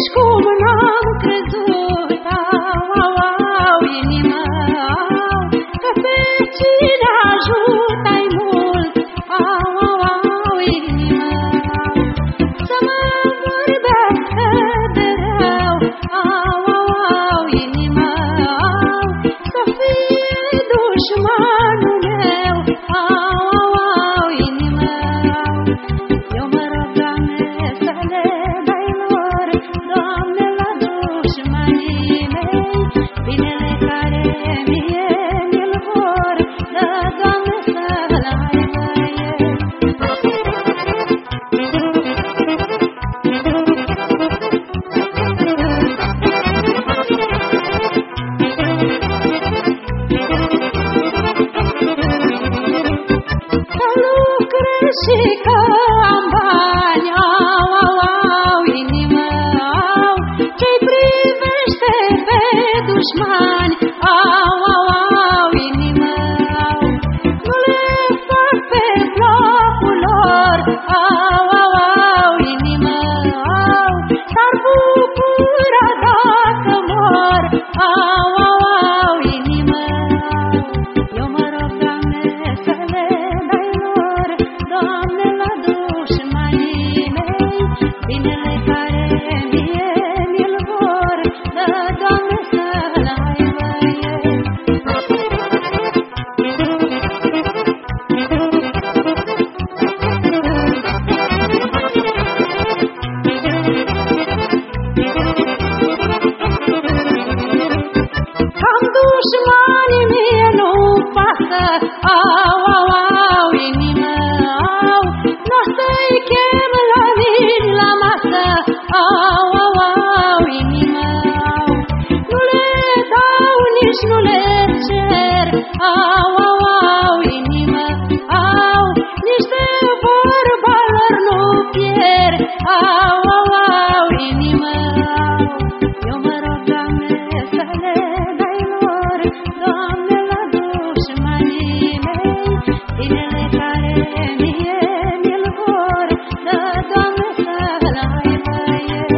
nici cum n-am crezut, au, au, au, inima, au, că pe cine ajută-i mult, au, au, au, inima, să mă vorbească de rău, au, au, au, inima, să fie dușmanul meu, au, au, au, inima. Eu mă rog, Doamne, să le dai lor, Doamne, la dușmanii mei, binele care mie mi-l vor, dă, Doamne, să-l aibă ei. Să lucrez și că am bani, au, au, au, inima, au, ce-i privește pe dușmani, au, au, au, inima, au, nu le fac pe placul lor, au, au, au, inima, au, s-ar bucura dacă mor, au, au, au, inima, au. Eu mă rog, Doamne, să le dai lor, Doamne, la dușmanii mei, binele care mie mi-l vor, dă, Doamne, să-l aibă ei. Cam dușmanii mie nu-mi pasă, au, au, au, inima, au, n-o să-i chem la vin la masă, au, au, au, inima, au, nu le dau, nici nu le cer, au, au, au, inima, au, nici de vorba lor nu pierd, au, au, au, inima, au. Eu mă rog, Doamne, să le dai lor, Doamne, la dușmanii mei, binele care mie mi-l vor, dă, Doamne, să-l aibă ei.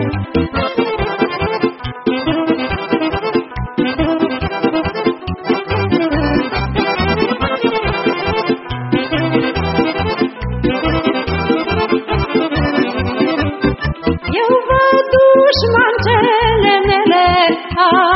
Eu văd dușman cele mele,